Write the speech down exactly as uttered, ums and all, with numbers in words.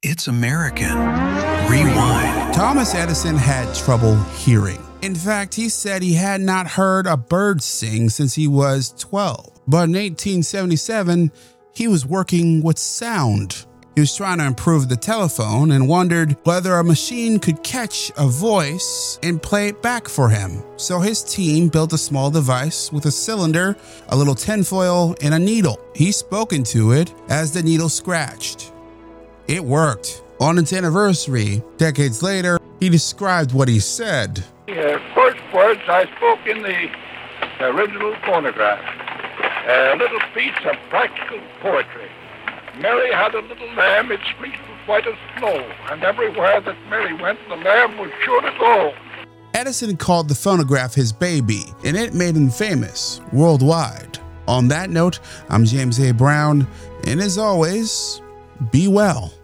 It's American. Rewind. Thomas Edison had trouble hearing. In fact, he said he had not heard a bird sing since he was twelve. But in eighteen seventy-seven, he was working with sound. He was trying to improve the telephone and wondered whether a machine could catch a voice and play it back for him. So his team built a small device with a cylinder, a little tinfoil, and a needle. He spoke into it as the needle scratched. It worked. On its anniversary, decades later, he described what he said. The uh, first words I spoke in the original phonograph, a little piece of practical poetry. Mary had a little lamb, its fleece was white as snow, and everywhere that Mary went, the lamb was sure to go. Edison called the phonograph his baby, and it made him famous worldwide. On that note, I'm James A. Brown, and as always, be well.